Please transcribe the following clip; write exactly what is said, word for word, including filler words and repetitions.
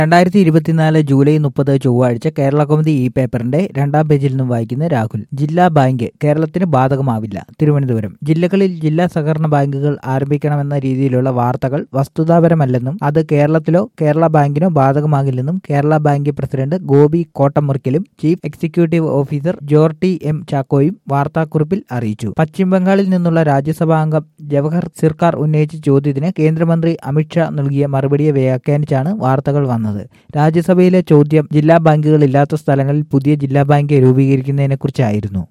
രണ്ടായിരത്തി ഇരുപത്തിനാല് ജൂലൈ മുപ്പത് ചൊവ്വാഴ്ച കേരള കൗമുദി ഇ പേപ്പറിന്റെ രണ്ടാം പേജിൽ നിന്നും വായിക്കുന്ന രാഹുൽ. ജില്ലാ ബാങ്ക് കേരളത്തിന് ബാധകമാവില്ല. തിരുവനന്തപുരം. ജില്ലകളിൽ ജില്ലാ സഹകരണ ബാങ്കുകൾ ആരംഭിക്കണമെന്ന രീതിയിലുള്ള വാർത്തകൾ വസ്തുതാപരമല്ലെന്നും അത് കേരളത്തിലോ കേരള ബാങ്കിനോ ബാധകമാകില്ലെന്നും കേരള ബാങ്ക് പ്രസിഡന്റ് ഗോപി കോട്ടമുറിക്കലും chief executive officer Jorty M ചാക്കോയും വാർത്താക്കുറിപ്പിൽ അറിയിച്ചു. പശ്ചിമബംഗാളിൽ നിന്നുള്ള രാജ്യസഭാ അംഗം ജവഹർ സിർക്കാർ ഉന്നയിച്ച ചോദ്യത്തിന് കേന്ദ്രമന്ത്രി അമിത്ഷാ നൽകിയ മറുപടിയെ വ്യാഖ്യാനിച്ചാണ് വാർത്തകൾ വന്നത്. രാജ്യസഭയിലെ ചോദ്യം ജില്ലാ ബാങ്കുകൾ ഇല്ലാത്ത സ്ഥലങ്ങളിൽ പുതിയ ജില്ലാ ബാങ്ക് രൂപീകരിക്കുന്നതിനെക്കുറിച്ചായിരുന്നു.